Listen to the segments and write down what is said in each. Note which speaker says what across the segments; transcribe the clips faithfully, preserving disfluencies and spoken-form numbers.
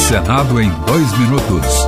Speaker 1: Senado em dois minutos.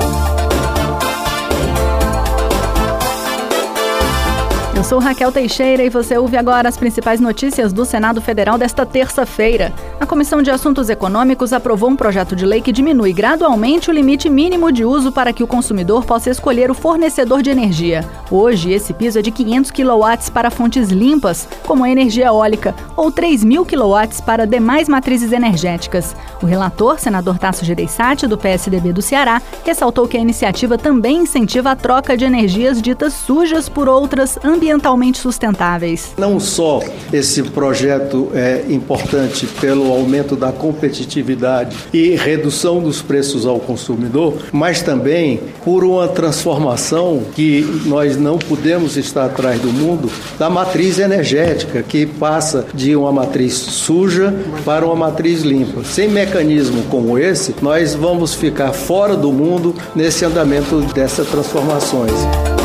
Speaker 2: Eu sou Raquel Teixeira e você ouve agora as principais notícias do Senado Federal desta terça-feira. A Comissão de Assuntos Econômicos aprovou um projeto de lei que diminui gradualmente o limite mínimo de uso para que o consumidor possa escolher o fornecedor de energia. Hoje, esse piso é de quinhentos quilowatts para fontes limpas, como a energia eólica, ou três mil quilowatts para demais matrizes energéticas. O relator, senador Tasso Gereissati, do P S D B do Ceará, ressaltou que a iniciativa também incentiva a troca de energias ditas sujas por outras ambientalmente sustentáveis.
Speaker 3: Não só esse projeto é importante pelo aumento da competitividade e redução dos preços ao consumidor, mas também por uma transformação que nós não podemos estar atrás do mundo da matriz energética, que passa de uma matriz suja para uma matriz limpa. Sem mecanismo como esse, nós vamos ficar fora do mundo nesse andamento dessas transformações.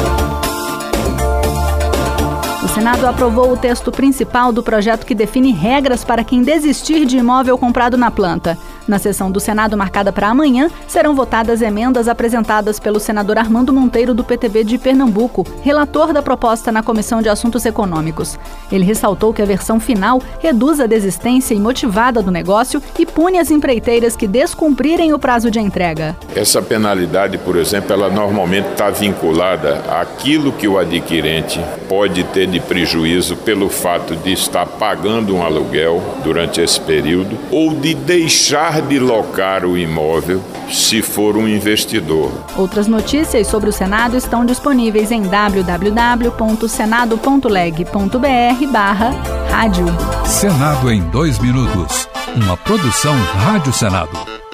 Speaker 2: O Senado aprovou o texto principal do projeto que define regras para quem desistir de imóvel comprado na planta. Na sessão do Senado marcada para amanhã, serão votadas emendas apresentadas pelo senador Armando Monteiro, do P T B de Pernambuco, relator da proposta na Comissão de Assuntos Econômicos. Ele ressaltou que a versão final reduz a desistência imotivada do negócio e pune as empreiteiras que descumprirem o prazo de entrega.
Speaker 4: Essa penalidade, por exemplo, ela normalmente está vinculada àquilo que o adquirente pode ter de prejuízo pelo fato de estar pagando um aluguel durante esse período ou de deixar de locar o imóvel se for um investidor.
Speaker 2: Outras notícias sobre o Senado estão disponíveis em w w w ponto senado ponto leg ponto b r barra rádio.
Speaker 1: Senado em dois minutos. Uma produção Rádio Senado.